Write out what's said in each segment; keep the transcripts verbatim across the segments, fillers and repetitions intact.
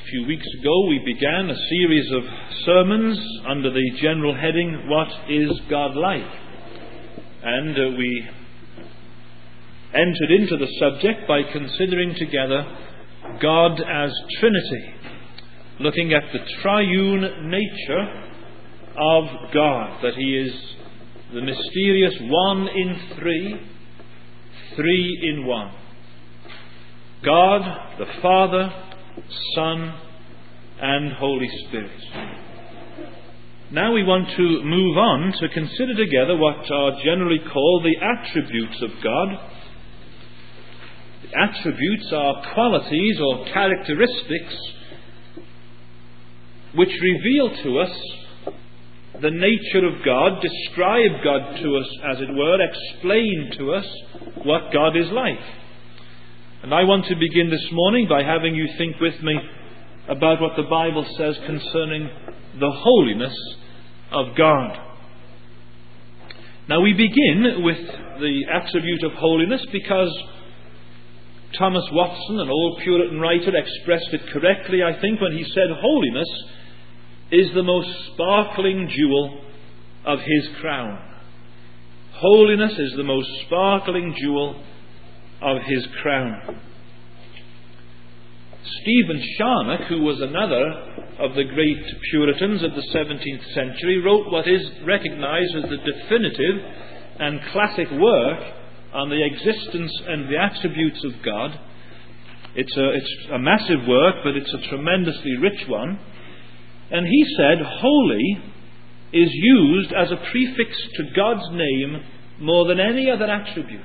few weeks ago we began a series of sermons under the general heading, What is God Like? And uh, we entered into the subject by considering together God as Trinity, looking at the triune nature of God, that He is the mysterious one in three, three in one. God, the Father, Son, and Holy Spirit. Now we want to move on to consider together what are generally called the attributes of God. The attributes are qualities or characteristics which reveal to us the nature of God, describe God to us, as it were, explain to us what God is like. And I want to begin this morning by having you think with me about what the Bible says concerning the holiness of God. Now we begin with the attribute of holiness because Thomas Watson, an old Puritan writer, expressed it correctly, I think, when he said, holiness is the most sparkling jewel of his crown. Holiness is the most sparkling jewel of his crown. Stephen Charnock, who was another of the great Puritans of the seventeenth century, wrote what is recognized as the definitive and classic work on the existence and the attributes of God. It's a, it's a massive work, but it's a tremendously rich one. And he said, holy is used as a prefix to God's name more than any other attribute.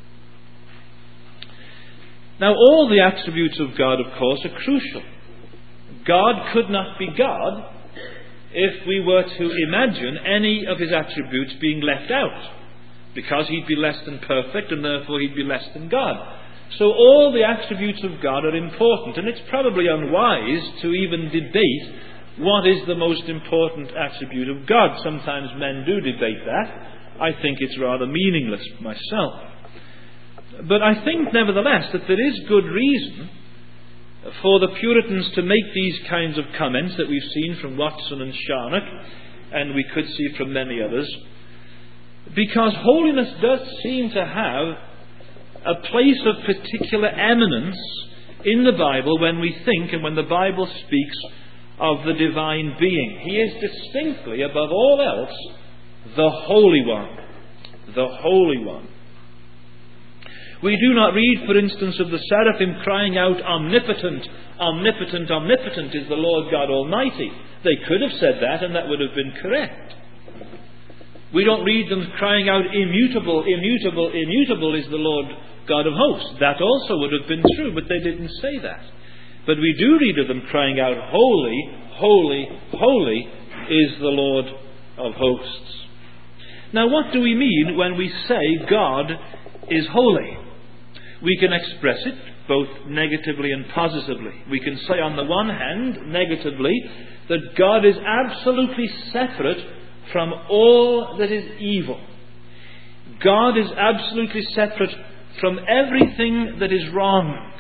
Now, all the attributes of God, of course, are crucial. God could not be God if we were to imagine any of His attributes being left out, because He'd be less than perfect and therefore He'd be less than God. So all the attributes of God are important, and it's probably unwise to even debate what is the most important attribute of God. Sometimes men do debate that. I think it's rather meaningless myself. But I think, nevertheless, that there is good reason for the Puritans to make these kinds of comments that we've seen from Watson and Charnock, and we could see from many others, because holiness does seem to have a place of particular eminence in the Bible when we think and when the Bible speaks of the divine being. He is distinctly, above all else, the Holy One. The Holy One. We do not read, for instance, of the seraphim crying out, omnipotent, omnipotent, omnipotent is the Lord God Almighty. They could have said that, and that would have been correct. We don't read them crying out, immutable, immutable, immutable is the Lord God of hosts. That also would have been true, but they didn't say that. But we do read of them crying out, holy, holy, holy is the Lord of hosts. Now, what do we mean when we say God is holy? We can express it both negatively and positively. We can say, on the one hand, negatively, that God is absolutely separate from all that is evil. God is absolutely separate from everything that is wrong.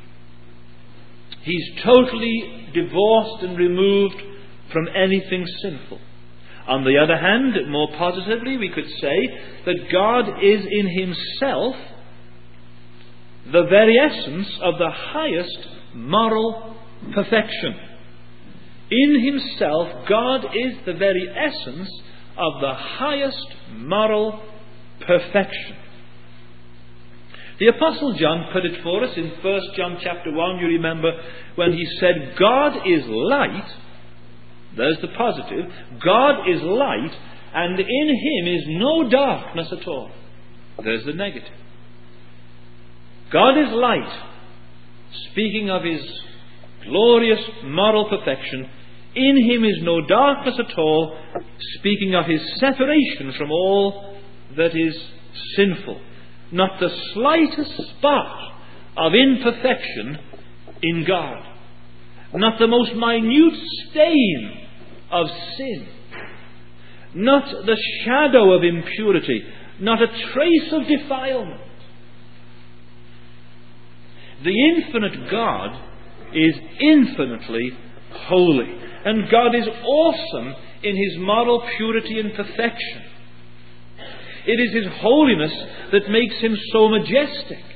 He's totally divorced and removed from anything sinful. On the other hand, more positively, we could say that God is in Himself the very essence of the highest moral perfection. In Himself, God is the very essence of the highest moral perfection. The Apostle John put it for us in First John chapter one, you remember, when he said, God is light. There's the positive. God is light, and in Him is no darkness at all. There's the negative. God is light, speaking of His glorious moral perfection. In Him is no darkness at all, speaking of His separation from all that is sinful. Not the slightest spot of imperfection in God. Not the most minute stain of sin. Not the shadow of impurity. Not a trace of defilement. The infinite God is infinitely holy. And God is awesome in His moral purity and perfection. It is His holiness that makes Him so majestic.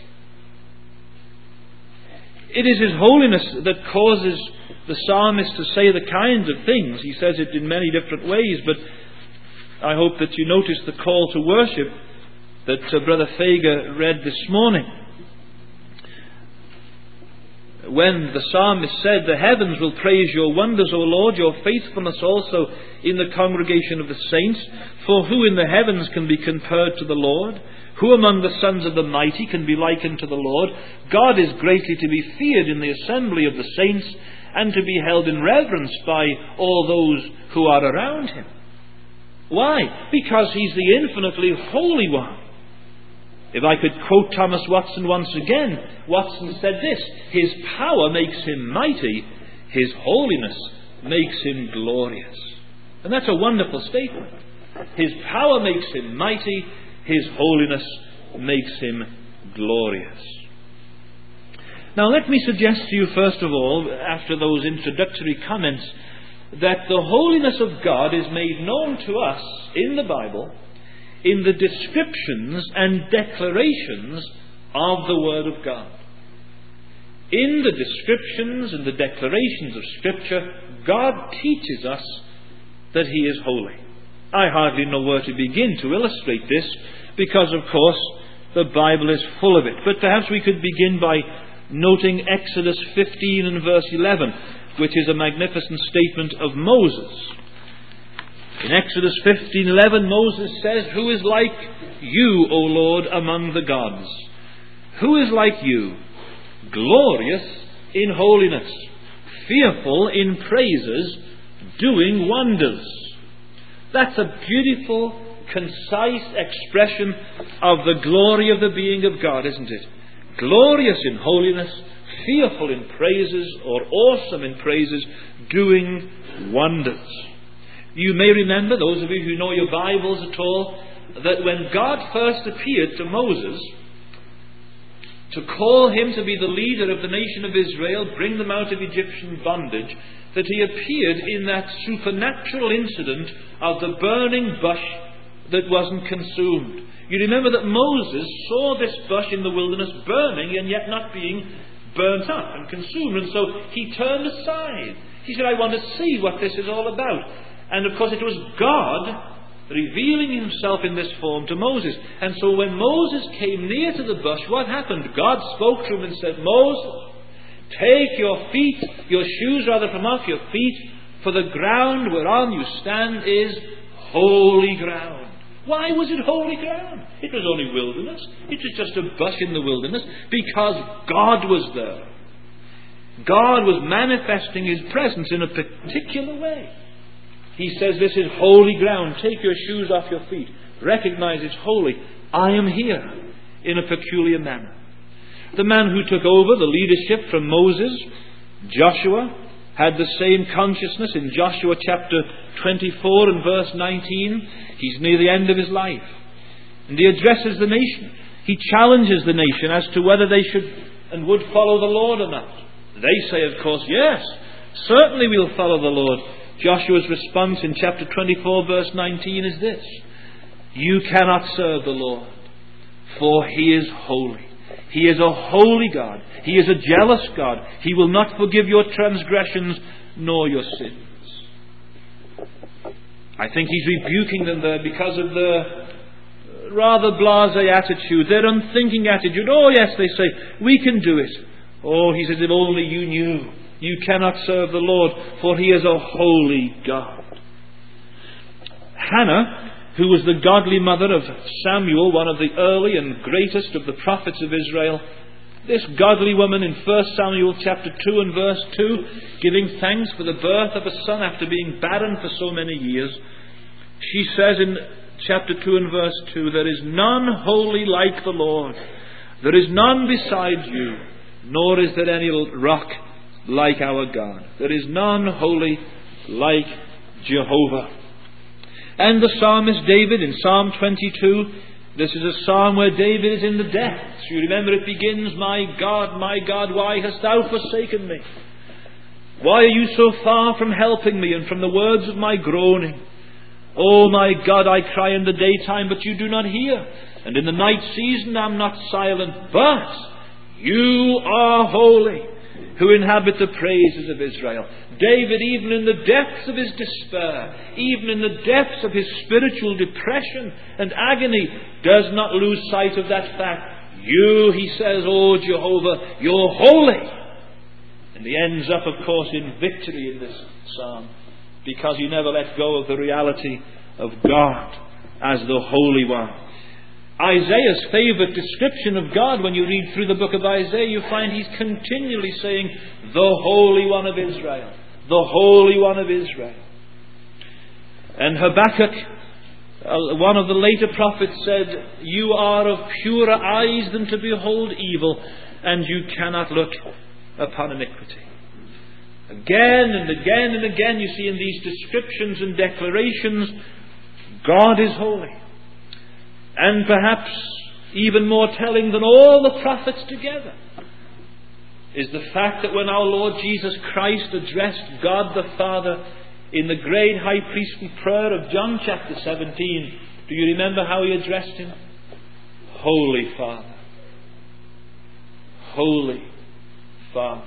It is His holiness that causes the psalmist to say the kinds of things. He says it in many different ways, but I hope that you notice the call to worship that uh, Brother Fager read this morning. When the psalmist said, "The heavens will praise your wonders, O Lord, your faithfulness also in the congregation of the saints. For who in the heavens can be compared to the Lord? Who among the sons of the mighty can be likened to the Lord? God is greatly to be feared in the assembly of the saints, and to be held in reverence by all those who are around Him." Why? Because He's the infinitely holy one. If I could quote Thomas Watson once again, Watson said this: "His power makes Him mighty, His holiness makes Him glorious." And that's a wonderful statement. His power makes Him mighty, His holiness makes Him glorious. Now let me suggest to you, first of all, after those introductory comments, that the holiness of God is made known to us in the Bible in the descriptions and declarations of the Word of God. In the descriptions and the declarations of Scripture, God teaches us that He is holy. I hardly know where to begin to illustrate this, because of course the Bible is full of it. But perhaps we could begin by noting Exodus fifteen and verse eleven, which is a magnificent statement of Moses. In Exodus fifteen eleven, Moses says, "Who is like you, O Lord, among the gods? Who is like you, glorious in holiness, fearful in praises, doing wonders?" That's a beautiful, concise expression of the glory of the being of God, isn't it? Glorious in holiness, fearful in praises, or awesome in praises, doing wonders. You may remember, those of you who know your Bibles at all, that when God first appeared to Moses to call him to be the leader of the nation of Israel, bring them out of Egyptian bondage, that He appeared in that supernatural incident of the burning bush that wasn't consumed. You remember that Moses saw this bush in the wilderness burning and yet not being burnt up and consumed, and so he turned aside. He said, "I want to see what this is all about." And of course it was God revealing Himself in this form to Moses. And so when Moses came near to the bush, what happened? God spoke to him and said, "Moses, take your feet, your shoes rather from off your feet, for the ground whereon you stand is holy ground." Why was it holy ground? It was only wilderness. It was just a bush in the wilderness, because God was there. God was manifesting His presence in a particular way. He says, "This is holy ground. Take your shoes off your feet. Recognize it's holy. I am here," in a peculiar manner. The man who took over the leadership from Moses, Joshua, had the same consciousness in Joshua chapter twenty-four and verse nineteen. He's near the end of his life, and he addresses the nation. He challenges the nation as to whether they should and would follow the Lord or not. They say, of course, "Yes, certainly we'll follow the Lord." Joshua's response in chapter twenty-four verse nineteen is this: "You cannot serve the Lord, for He is holy. He is a holy God. He is a jealous God. He will not forgive your transgressions nor your sins." I think He's rebuking them there because of their rather blasé attitude, their unthinking attitude. "Oh yes," they say, "we can do it." Oh, He says, "If only you knew. You cannot serve the Lord, for He is a holy God." Hannah, who was the godly mother of Samuel, one of the early and greatest of the prophets of Israel, this godly woman in First Samuel chapter two and verse two, giving thanks for the birth of a son after being barren for so many years, she says in chapter two and verse two, "There is none holy like the Lord. There is none beside you, nor is there any rock like our God. There is none holy like Jehovah." And the psalmist David in Psalm twenty-two This is a psalm where David is in the depths. You remember it begins, "My God, my God, why hast thou forsaken me? Why are you so far from helping me and from the words of my groaning? Oh my God, I cry in the daytime, but you do not hear. And in the night season I am not silent. But you are holy, who inhabit the praises of Israel." David, even in the depths of his despair, even in the depths of his spiritual depression and agony, does not lose sight of that fact. "You," he says, "O Jehovah, you're holy." And he ends up, of course, in victory in this psalm, because he never let go of the reality of God as the Holy One. Isaiah's favourite description of God, when you read through the book of Isaiah, you find he's continually saying, "The Holy One of Israel, the Holy One of Israel." And Habakkuk, one of the later prophets, said, "You are of purer eyes than to behold evil, and you cannot look upon iniquity." Again and again and again you see in these descriptions and declarations, God is holy. And perhaps even more telling than all the prophets together is the fact that when our Lord Jesus Christ addressed God the Father in the great high priestly prayer of John chapter seventeen, do you remember how he addressed him? Holy Father. Holy Father.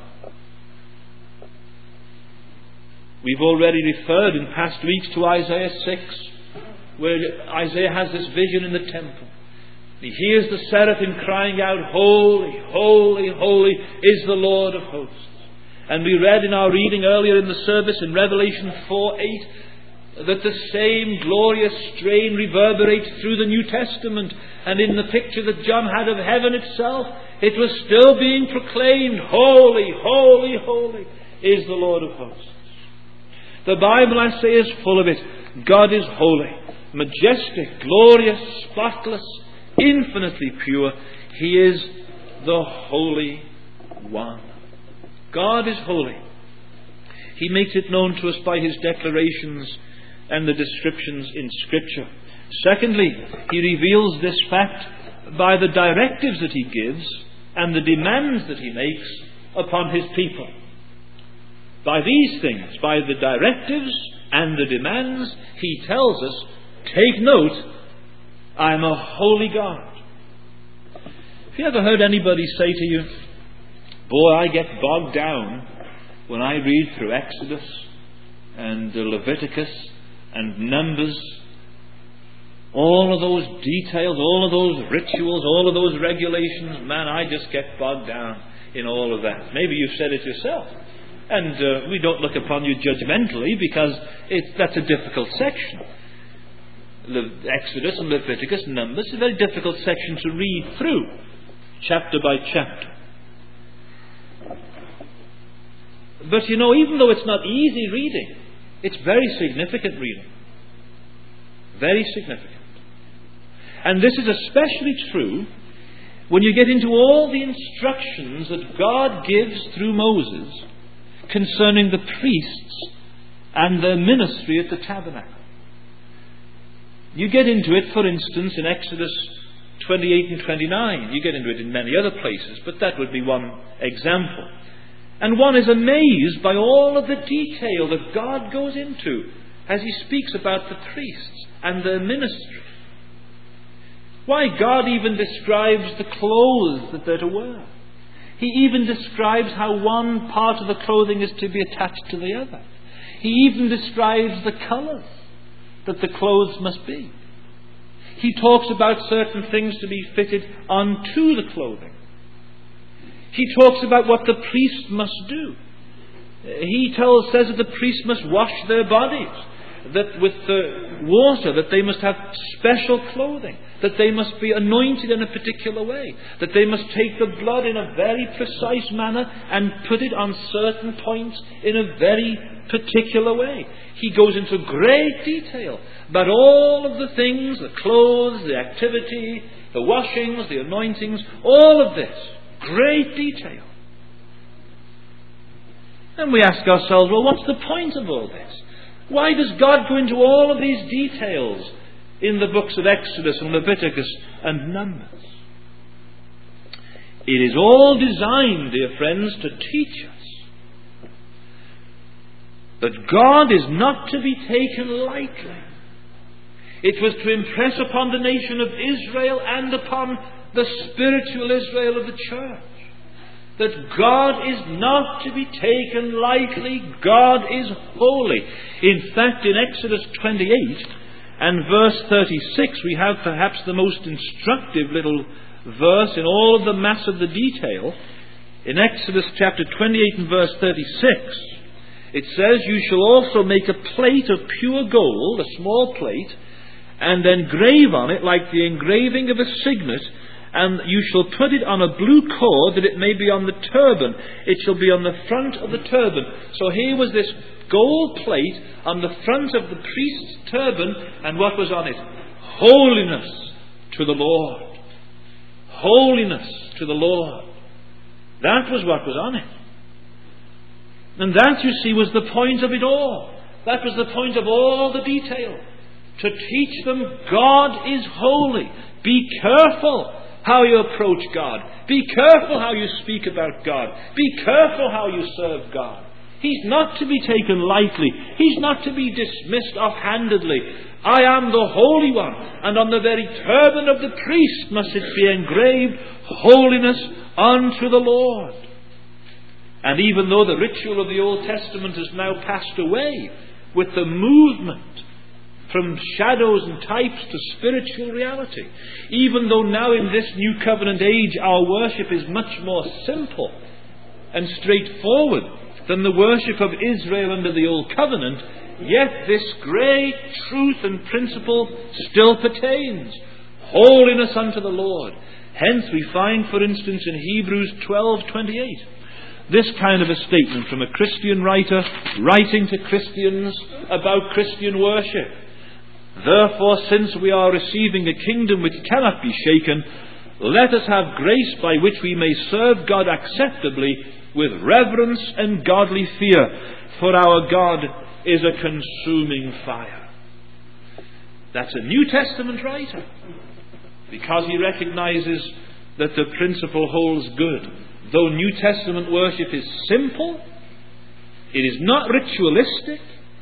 We've already referred in past weeks to Isaiah six, where Isaiah has this vision in the temple. He hears the seraphim crying out, "Holy, holy, holy is the Lord of hosts." And we read in our reading earlier in the service in Revelation four eight that the same glorious strain reverberates through the New Testament, and in the picture that John had of heaven itself, it was still being proclaimed, "Holy, holy, holy is the Lord of hosts." The Bible, I say, is full of it. God is holy, majestic, glorious, spotless, infinitely pure. He is the Holy One. God is holy. He makes it known to us by his declarations and the descriptions in Scripture. Secondly, he reveals this fact by the directives that he gives and the demands that he makes upon his people. By these things, by the directives and the demands, he tells us, take note, I'm a holy God. Have you ever heard anybody say to you, boy, I get bogged down when I read through Exodus and Leviticus and Numbers, all of those details, all of those rituals, all of those regulations, man, I just get bogged down in all of that. Maybe you've said it yourself. And uh, we don't look upon you judgmentally, because it's, that's a difficult section. Le- Exodus and Leviticus and Numbers is a very difficult section to read through, chapter by chapter. But you know, even though it's not easy reading, it's very significant reading. Very significant. And this is especially true when you get into all the instructions that God gives through Moses concerning the priests and their ministry at the tabernacle. You get into it, for instance, in Exodus twenty-eight and twenty-nine. You get into it in many other places, but that would be one example. And one is amazed by all of the detail that God goes into as he speaks about the priests and their ministry. Why, God even describes the clothes that they're to wear. He even describes how one part of the clothing is to be attached to the other. He even describes the colours that the clothes must be. He talks about certain things to be fitted onto the clothing. He talks about what the priest must do. He tells, says that the priest must wash their bodies, that with the water, that they must have special clothing, that they must be anointed in a particular way, that they must take the blood in a very precise manner and put it on certain points in a very particular way. He goes into great detail about all of the things, the clothes, the activity, the washings, the anointings, all of this. Great detail. And we ask ourselves, well, what's the point of all this? Why does God go into all of these details in the books of Exodus and Leviticus and Numbers. It is all designed, dear friends, to teach us that God is not to be taken lightly. It was to impress upon the nation of Israel and upon the spiritual Israel of the church that God is not to be taken lightly. God is holy. In fact, in Exodus twenty-eight and verse thirty-six, we have perhaps the most instructive little verse in all of the mass of the detail. In Exodus chapter twenty-eight and verse thirty-six, it says, "You shall also make a plate of pure gold," a small plate, "and engrave on it like the engraving of a signet, and you shall put it on a blue cord, that it may be on the turban. It shall be on the front of the turban." So here was this gold plate on the front of the priest's turban, and what was on it? Holiness to the Lord. Holiness to the Lord. That was what was on it. And that, you see, was the point of it all. That was the point of all the detail. To teach them God is holy. Be careful how you approach God. Be careful how you speak about God. Be careful how you serve God. He's not to be taken lightly. He's not to be dismissed offhandedly. I am the Holy One, and on the very turban of the priest must it be engraved, holiness unto the Lord. And even though the ritual of the Old Testament has now passed away, with the movement from shadows and types to spiritual reality, even though now in this new covenant age our worship is much more simple and straightforward than the worship of Israel under the Old Covenant, yet this great truth and principle still pertains. Holiness unto the Lord. Hence we find, for instance, in Hebrews twelve twenty-eight, this kind of a statement from a Christian writer writing to Christians about Christian worship. "Therefore, since we are receiving a kingdom which cannot be shaken, let us have grace by which we may serve God acceptably with reverence and godly fear, for our God is a consuming fire." That's a New Testament writer, because he recognizes that the principle holds good. Though New Testament worship is simple, it is not ritualistic,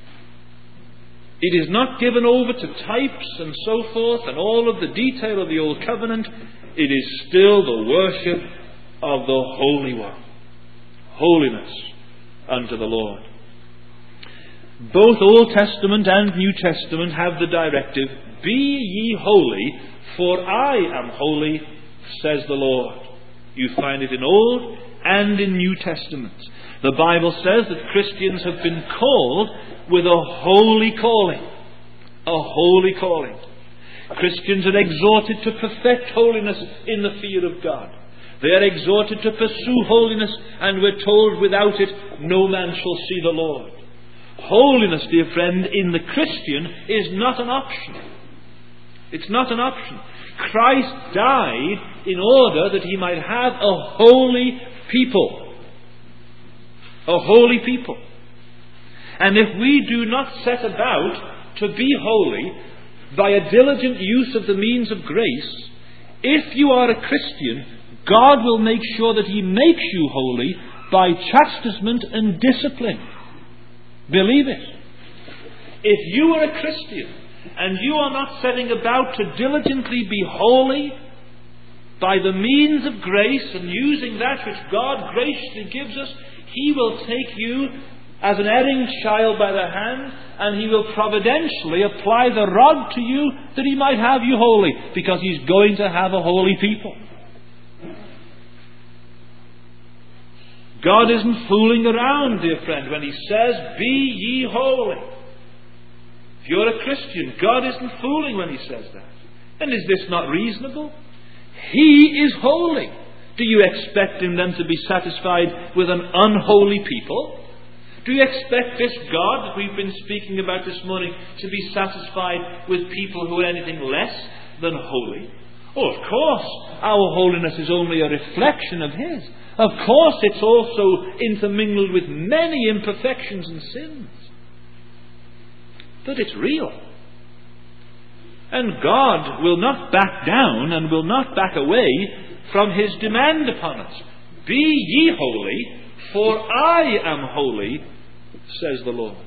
it is not given over to types and so forth and all of the detail of the Old Covenant, it is still the worship of the Holy One. Holiness unto the Lord. Both Old Testament and New Testament have the directive, "Be ye holy, for I am holy, says the Lord." You find it in Old and in New Testaments. The Bible says that Christians have been called with a holy calling. A holy calling. Christians are exhorted to perfect holiness in the fear of God. They are exhorted to pursue holiness, and we're told, without it no man shall see the Lord. Holiness, dear friend, in the Christian is not an option. It's not an option. Christ died in order that he might have a holy people. A holy people. And if we do not set about to be holy by a diligent use of the means of grace, if you are a Christian, God will make sure that he makes you holy by chastisement and discipline. Believe it. If you are a Christian and you are not setting about to diligently be holy by the means of grace and using that which God graciously gives us, he will take you as an erring child by the hand, and he will providentially apply the rod to you that he might have you holy, because he's going to have a holy people. God isn't fooling around, dear friend, when he says, "Be ye holy." If you're a Christian, God isn't fooling when he says that. And is this not reasonable? He is holy. Do you expect him then to be satisfied with an unholy people? Do you expect this God that we've been speaking about this morning to be satisfied with people who are anything less than holy? Oh, of course, our holiness is only a reflection of his. Of course, it's also intermingled with many imperfections and sins. But it's real. And God will not back down and will not back away from his demand upon us. Be ye holy, for I am holy, says the Lord.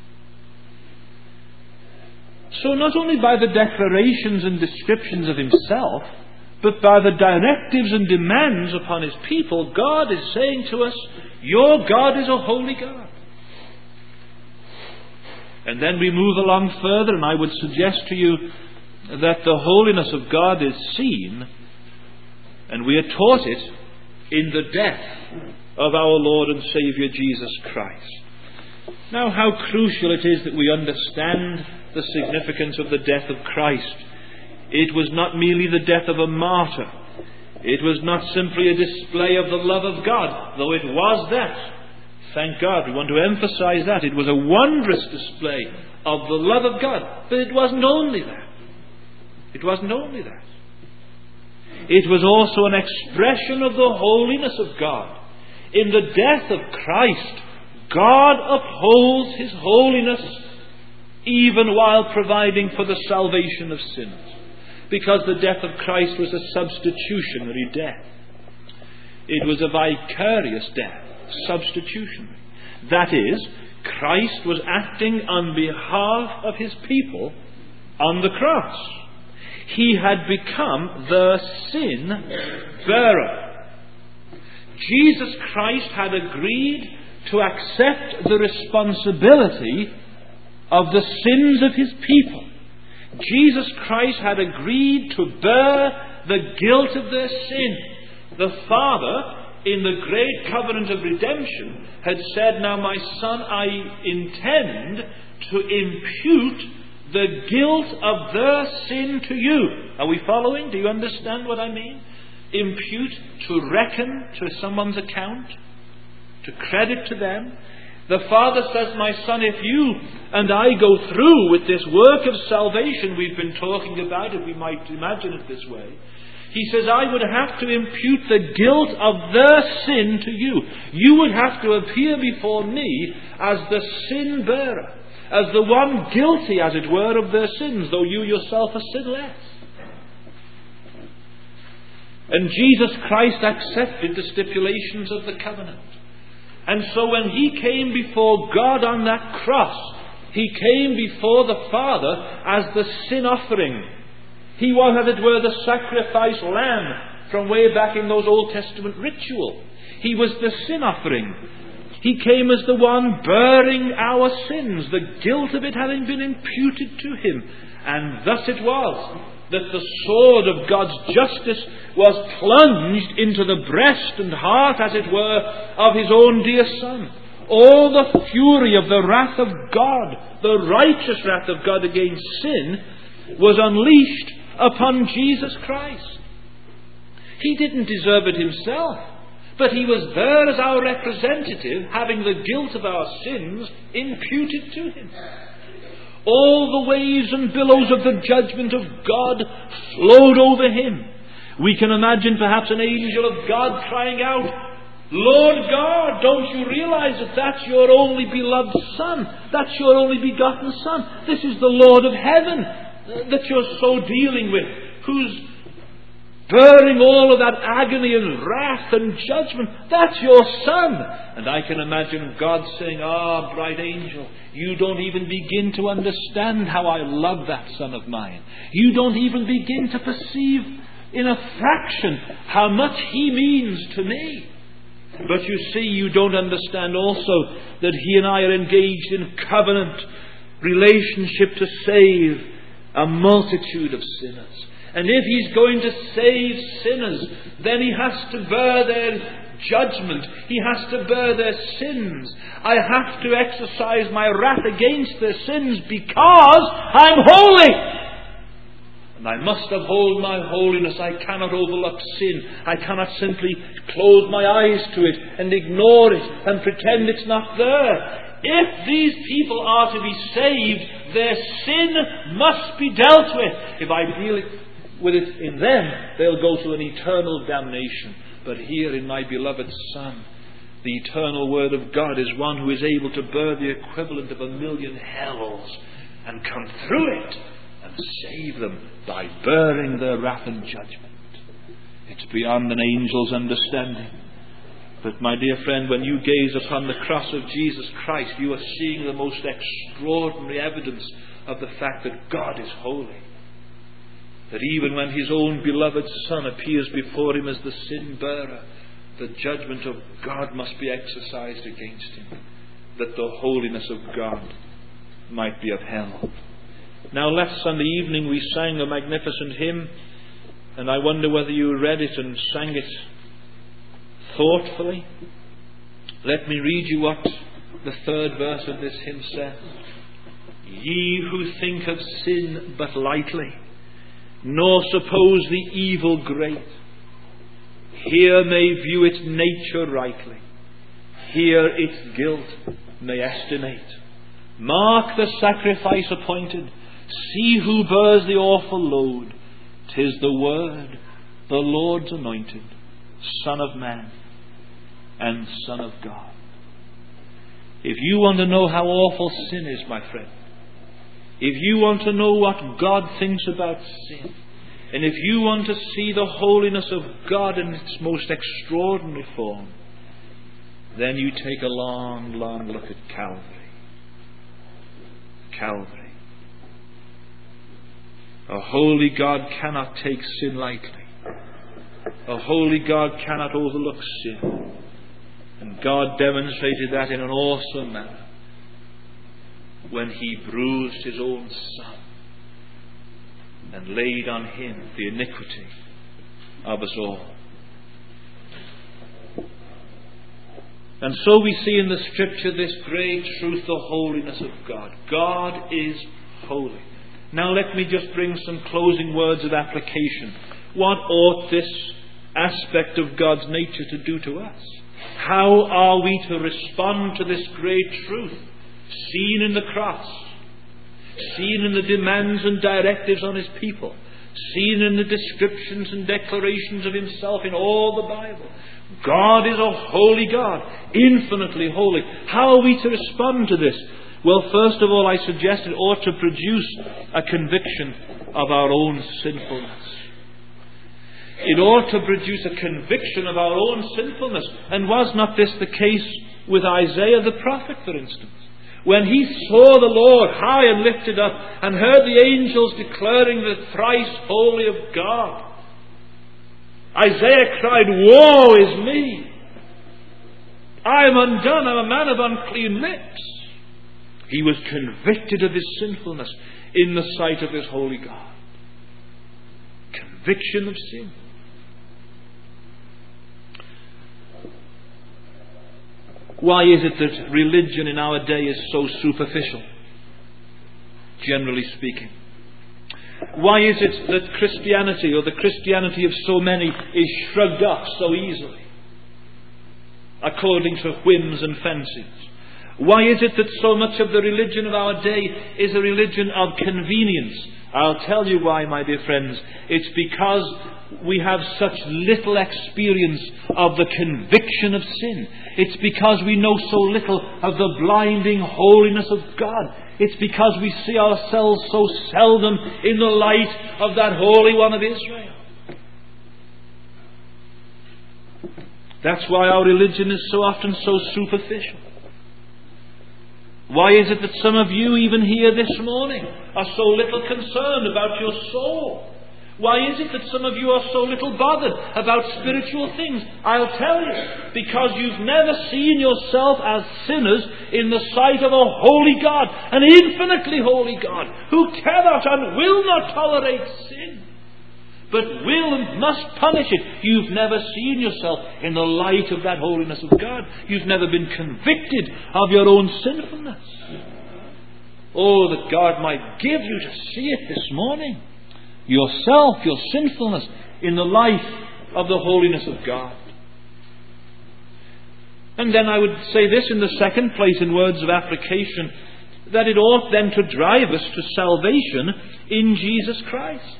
So not only by the declarations and descriptions of himself, but by the directives and demands upon his people, God is saying to us, your God is a holy God. And then we move along further, and I would suggest to you that the holiness of God is seen, and we are taught it, in the death of our Lord and Saviour Jesus Christ. Now, how crucial it is that we understand the significance of the death of Christ. It was not merely the death of a martyr. It was not simply a display of the love of God, though it was that. Thank God, we want to emphasize that. It was a wondrous display of the love of God. But it wasn't only that. It wasn't only that. It was also an expression of the holiness of God. In the death of Christ, God upholds his holiness even while providing for the salvation of sinners. Because the death of Christ was a substitutionary death. It was a vicarious death. Substitutionary. That is, Christ was acting on behalf of his people on the cross. He had become the sin bearer. Jesus Christ had agreed to accept the responsibility of the sins of his people. Jesus Christ had agreed to bear the guilt of their sin. The Father, in the great covenant of redemption, had said, now my Son, I intend to impute the guilt of their sin to you. Are we following? Do you understand what I mean? Impute, to reckon to someone's account, to credit to them. The Father says, my Son, if you and I go through with this work of salvation we've been talking about, if we might imagine it this way, he says, I would have to impute the guilt of their sin to you. You would have to appear before me as the sin bearer, as the one guilty, as it were, of their sins, though you yourself are sinless. And Jesus Christ accepted the stipulations of the covenant. And so when he came before God on that cross, he came before the Father as the sin offering. He was, as it were, the sacrifice lamb from way back in those Old Testament ritual. He was the sin offering. He came as the one bearing our sins, the guilt of it having been imputed to him. And thus it was that the sword of God's justice was plunged into the breast and heart, as it were, of his own dear Son. All the fury of the wrath of God, the righteous wrath of God against sin, was unleashed upon Jesus Christ. He didn't deserve it himself, but he was there as our representative, having the guilt of our sins imputed to him. All the waves and billows of the judgment of God flowed over him. We can imagine perhaps an angel of God crying out, Lord God, don't you realize that that's your only beloved Son? That's your only begotten Son. This is the Lord of heaven that you're so dealing with, who's bearing all of that agony and wrath and judgment. That's your Son. And I can imagine God saying, ah, bright angel, you don't even begin to understand how I love that Son of mine. You don't even begin to perceive in a fraction how much he means to me. But you see, you don't understand also that he and I are engaged in covenant relationship to save a multitude of sinners. And if he's going to save sinners, then he has to bear their judgment. He has to bear their sins. I have to exercise my wrath against their sins because I'm holy. And I must uphold my holiness. I cannot overlook sin. I cannot simply close my eyes to it and ignore it and pretend it's not there. If these people are to be saved, their sin must be dealt with. If I deal it with it in them, they'll go to an eternal damnation. But here in my beloved Son, the eternal Word of God is one who is able to bear the equivalent of a million hells and come through it and save them by bearing their wrath and judgment. It's beyond an angel's understanding. But my dear friend, when you gaze upon the cross of Jesus Christ, you are seeing the most extraordinary evidence of the fact that God is holy. That even when his own beloved Son appears before him as the sin bearer, the judgment of God must be exercised against him, that the holiness of God might be upheld. Now, last Sunday evening we sang a magnificent hymn, and I wonder whether you read it and sang it thoughtfully. Let me read you what the third verse of this hymn says. Ye who think of sin but lightly, nor suppose the evil great, here may view its nature rightly, here its guilt may estimate. Mark the sacrifice appointed, see who bears the awful load. 'Tis the Word, the Lord's anointed, Son of Man and Son of God. If you want to know how awful sin is, my friend, if you want to know what God thinks about sin, and if you want to see the holiness of God in its most extraordinary form, then you take a long, long look at Calvary. Calvary. A holy God cannot take sin lightly. A holy God cannot overlook sin. And God demonstrated that in an awesome manner when he bruised his own Son and laid on him the iniquity of us all. And so we see in the Scripture this great truth, the holiness of God. God is holy. Now let me just bring some closing words of application. What ought this aspect of God's nature to do to us? How are we to respond to this great truth, seen in the cross, seen in the demands and directives on his people, seen in the descriptions and declarations of himself in all the Bible? God is a holy God, infinitely holy. How are we to respond to this? Well, first of all, I suggest it ought to produce a conviction of our own sinfulness. It ought to produce a conviction of our own sinfulness. And was not this the case with Isaiah the prophet, for instance? When he saw the Lord high and lifted up and heard the angels declaring the thrice holy of God, Isaiah cried, "Woe is me! I am undone, I am a man of unclean lips." He was convicted of his sinfulness in the sight of this holy God. Conviction of sin. Why is it that religion in our day is so superficial, generally speaking? Why is it that Christianity, or the Christianity of so many, is shrugged off so easily, according to whims and fancies? Why is it that so much of the religion of our day is a religion of convenience? I'll tell you why, my dear friends. It's because we have such little experience of the conviction of sin. It's because we know so little of the blinding holiness of God. It's because we see ourselves so seldom in the light of that Holy One of Israel. That's why our religion is so often so superficial. Why is it that some of you, even here this morning, are so little concerned about your soul? Why is it that some of you are so little bothered about spiritual things? I'll tell you, because you've never seen yourself as sinners in the sight of a holy God, an infinitely holy God, who cannot and will not tolerate sin, but will and must punish it. You've never seen yourself in the light of that holiness of God. You've never been convicted of your own sinfulness. Oh, that God might give you to see it this morning. Yourself, your sinfulness, in the light of the holiness of God. And then I would say this in the second place in words of application, that it ought then to drive us to salvation in Jesus Christ.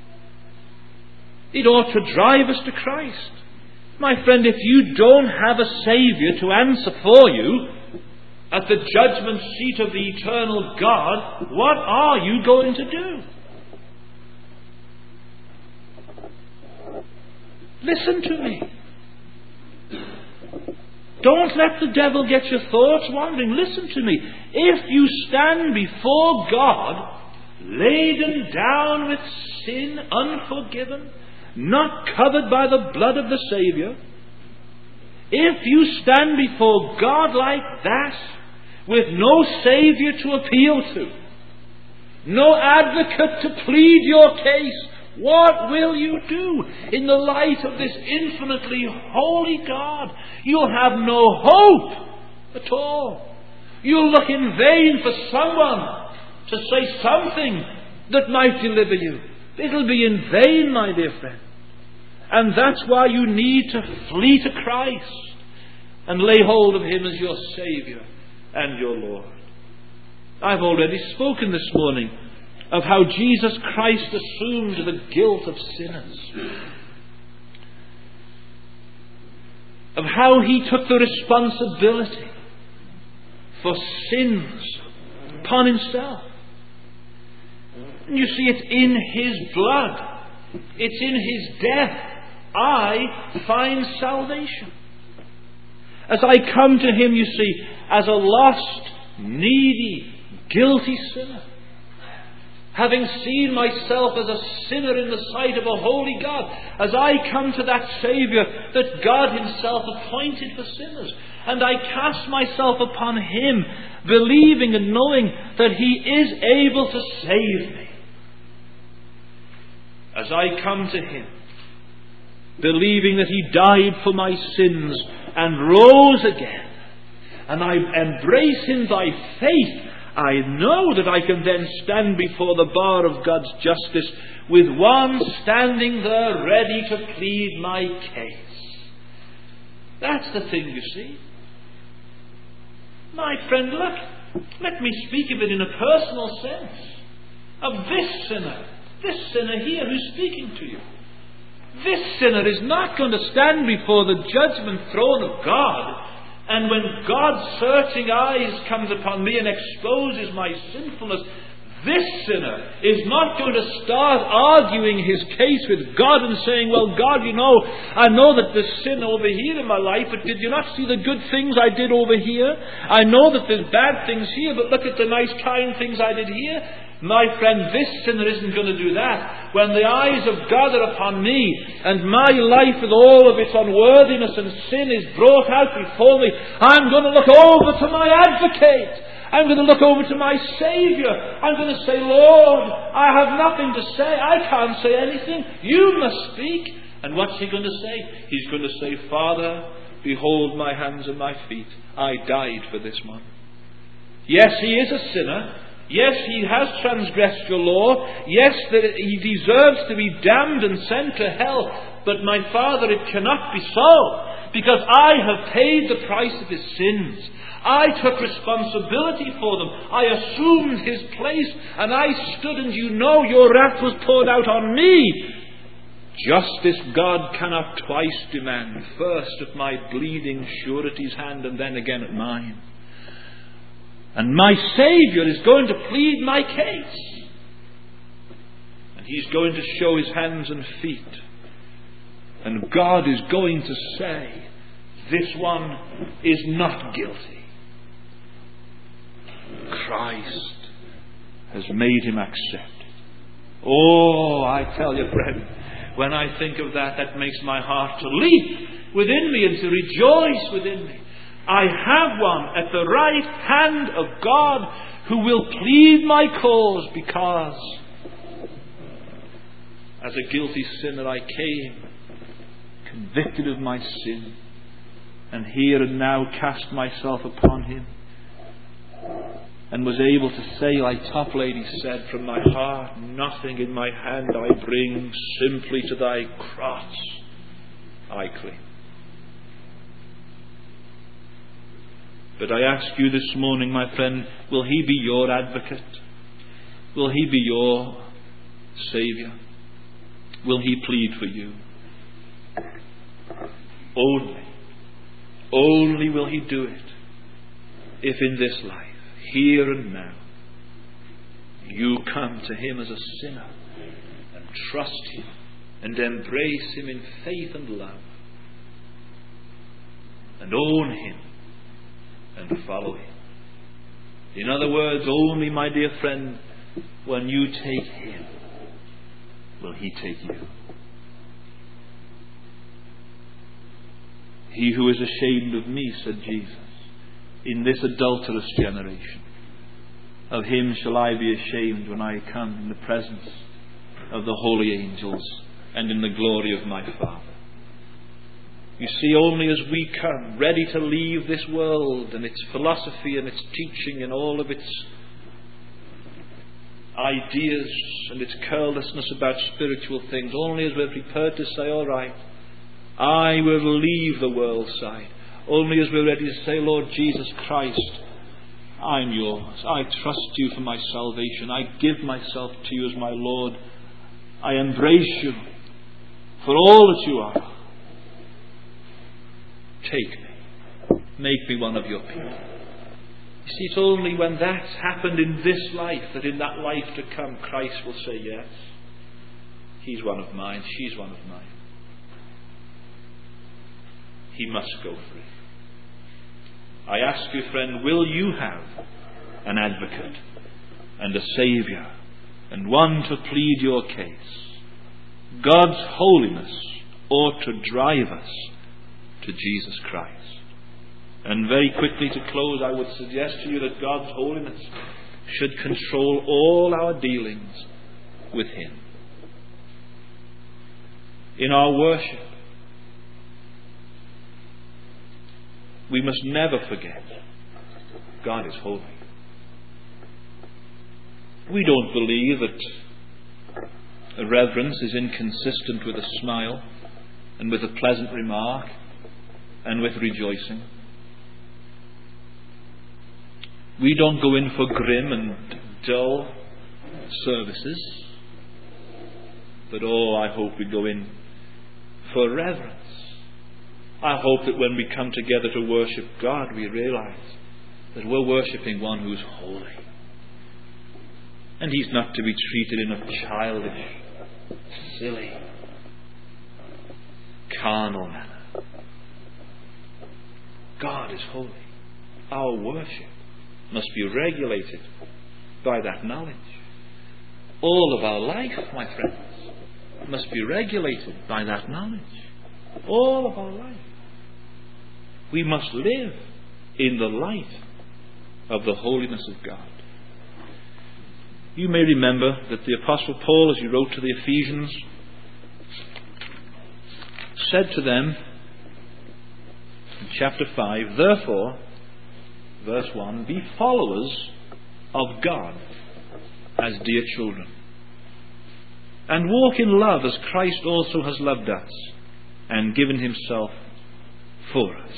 It ought to drive us to Christ. My friend, if you don't have a Saviour to answer for you at the judgment seat of the eternal God, what are you going to do? Listen to me. Don't let the devil get your thoughts wandering. Listen to me. If you stand before God, laden down with sin, unforgiven, not covered by the blood of the Saviour, if you stand before God like that, with no Saviour to appeal to, no advocate to plead your case, what will you do in the light of this infinitely holy God? You'll have no hope at all. You'll look in vain for someone to say something that might deliver you. It'll be in vain, my dear friend. And that's why you need to flee to Christ and lay hold of Him as your Saviour and your Lord. I've already spoken this morning of how Jesus Christ assumed the guilt of sinners, of how He took the responsibility for sins upon Himself. And you see, it's in His blood, it's in His death I find salvation. As I come to Him, you see, as a lost, needy, guilty sinner, having seen myself as a sinner in the sight of a holy God, as I come to that Saviour that God Himself appointed for sinners, and I cast myself upon Him, believing and knowing that He is able to save me. As I come to Him, believing that He died for my sins and rose again, and I embrace Him by faith, I know that I can then stand before the bar of God's justice with one standing there ready to plead my case. That's the thing, you see. My friend, look, let me speak of it in a personal sense. Of this sinner, this sinner here who's speaking to you. This sinner is not going to stand before the judgment throne of God, and when God's searching eyes comes upon me and exposes my sinfulness, this sinner is not going to start arguing his case with God and saying, well, God, you know, I know that there's sin over here in my life, but did you not see the good things I did over here? I know that there's bad things here, but look at the nice, kind things I did here. My friend, this sinner isn't going to do that. When the eyes of God are upon me, and my life with all of its unworthiness and sin is brought out before me, I'm going to look over to my advocate. I'm going to look over to my Saviour. I'm going to say, Lord, I have nothing to say. I can't say anything. You must speak. And what's He going to say? He's going to say, Father, behold my hands and my feet. I died for this man. Yes, he is a sinner. Yes, he has transgressed your law. Yes, that he deserves to be damned and sent to hell. But my Father, it cannot be so, because I have paid the price of his sins. I took responsibility for them. I assumed his place, and I stood, and you know your wrath was poured out on me. Justice God cannot twice demand, first at my bleeding surety's hand, and then again at mine. And my Saviour is going to plead my case. And He's going to show His hands and feet. And God is going to say, this one is not guilty. Christ has made him accepted. Oh, I tell you, friend, when I think of that, that makes my heart to leap within me and to rejoice within me. I have one at the right hand of God who will plead my cause, because as a guilty sinner I came, convicted of my sin, and here and now cast myself upon Him, and was able to say, like Toplady said, from my heart, nothing in my hand I bring, simply to thy cross I cling. But I ask you this morning, my friend, will He be your advocate? Will He be your Saviour? Will He plead for you? Only, only will He do it if in this life, here and now, you come to Him as a sinner and trust Him and embrace Him in faith and love, and own Him and follow Him. In other words, only, my dear friend, when you take Him will He take you. He who is ashamed of me, said Jesus, in this adulterous generation, of him shall I be ashamed when I come in the presence of the holy angels and in the glory of my Father. You see, only as we come, ready to leave this world and its philosophy and its teaching and all of its ideas and its carelessness about spiritual things, only as we're prepared to say, all right, I will leave the world side. Only as we're ready to say, Lord Jesus Christ, I'm yours. I trust you for my salvation. I give myself to you as my Lord. I embrace you for all that you are. Take me. Make me one of your people. You see, it's only when that's happened in this life that in that life to come, Christ will say, yes, he's one of mine, she's one of mine. He must go free. I ask you, friend, will you have an advocate and a saviour and one to plead your case? God's holiness ought to drive us to Jesus Christ. And very quickly to close, I would suggest to you that God's holiness should control all our dealings with Him. In our worship, we must never forget God is holy. We don't believe that a reverence is inconsistent with a smile and with a pleasant remark and with rejoicing. We don't go in for grim and dull services, but oh, I hope we go in for reverence. I hope that when we come together to worship God, we realize that we're worshipping one who's holy. And He's not to be treated in a childish, silly, carnal manner. God is holy. Our worship must be regulated by that knowledge. All of our life, my friends, must be regulated by that knowledge. All of our life. We must live in the light of the holiness of God. You may remember that the Apostle Paul, as he wrote to the Ephesians, said to them in chapter five, therefore, verse one, be followers of God as dear children, and walk in love as Christ also has loved us and given Himself for us.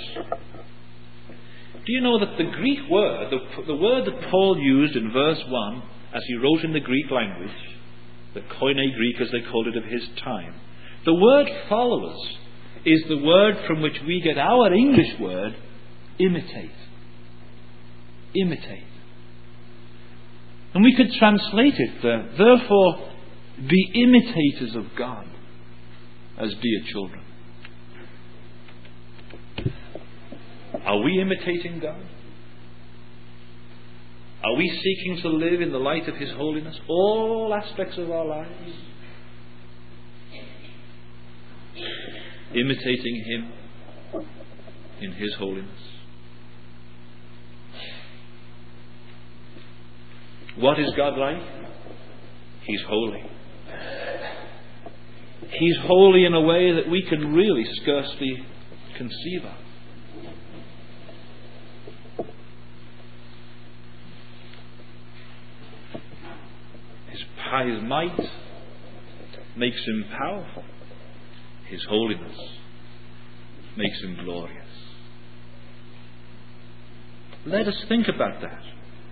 Do you know that the Greek word, the, the word that Paul used in verse one, as he wrote in the Greek language, the Koine Greek as they called it of his time, the word followers is the word from which we get our English word imitate. Imitate. And we could translate it there, therefore be imitators of God as dear children. Are we imitating God? Are we seeking to live in the light of His holiness, all aspects of our lives? Imitating Him in His holiness. What is God like? He's holy. He's holy in a way that we can really scarcely conceive of. His might makes Him powerful. His holiness makes Him glorious. Let us think about that.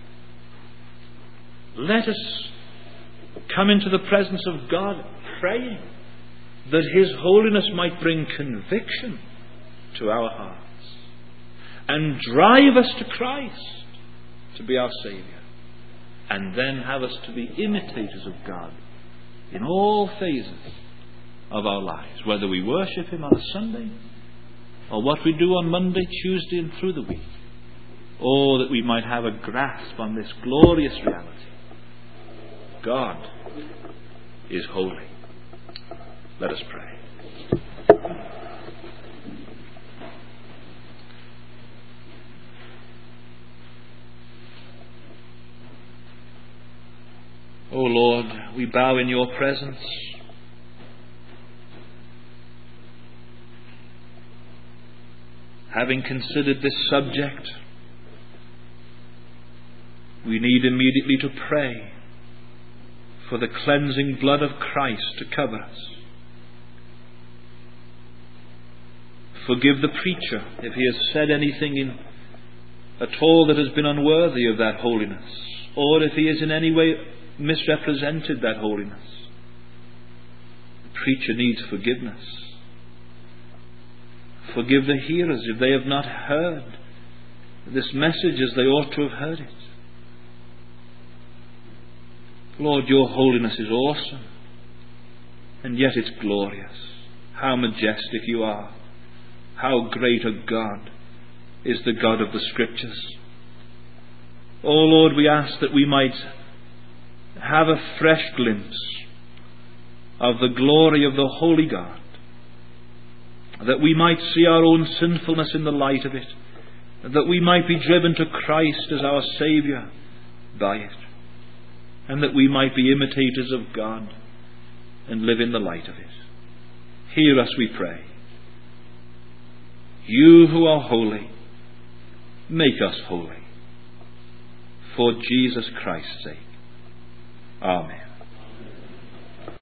Let us come into the presence of God praying that His holiness might bring conviction to our hearts and drive us to Christ to be our Saviour. And then have us to be imitators of God in all phases of our lives, whether we worship Him on a Sunday or what we do on Monday, Tuesday and through the week. Oh, that we might have a grasp on this glorious reality. God is holy. Let us pray. O Lord, we bow in your presence. Having considered this subject, we need immediately to pray for the cleansing blood of Christ to cover us. Forgive the preacher if he has said anything in, at all that has been unworthy of that holiness, or if he has in any way misrepresented that holiness. The preacher needs forgiveness. Forgive the hearers if they have not heard this message as they ought to have heard it. Lord, your holiness is awesome, and yet it's glorious. How majestic you are. How great a God is the God of the Scriptures. Oh Lord, we ask that we might have a fresh glimpse of the glory of the Holy God, that we might see our own sinfulness in the light of it, that we might be driven to Christ as our Saviour by it, and that we might be imitators of God and live in the light of it. Hear us, we pray. You who are holy, make us holy. For Jesus Christ's sake. Amen.